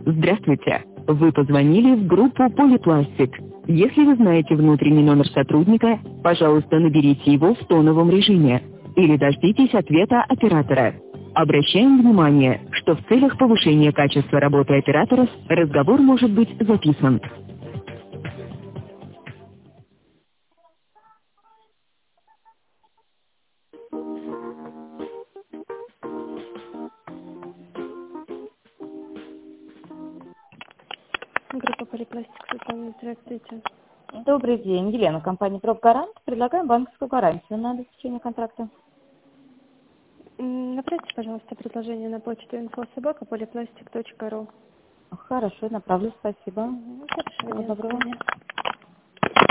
Здравствуйте. Вы позвонили в группу «Полипластик». Если вы знаете внутренний номер сотрудника, пожалуйста, наберите его в тоновом режиме или дождитесь ответа оператора. Обращаем внимание, что в целях повышения качества работы операторов разговор может быть записан. Группа «Полипластик», Светлана, здравствуйте. Добрый день, Елена, компания «Пробгарант». Предлагаем банковскую гарантию на обеспечение контракта. Направьте, пожалуйста, предложение на почту info@polyplastic.ru. Хорошо, направлю, спасибо. Хорошо, Всего доброго.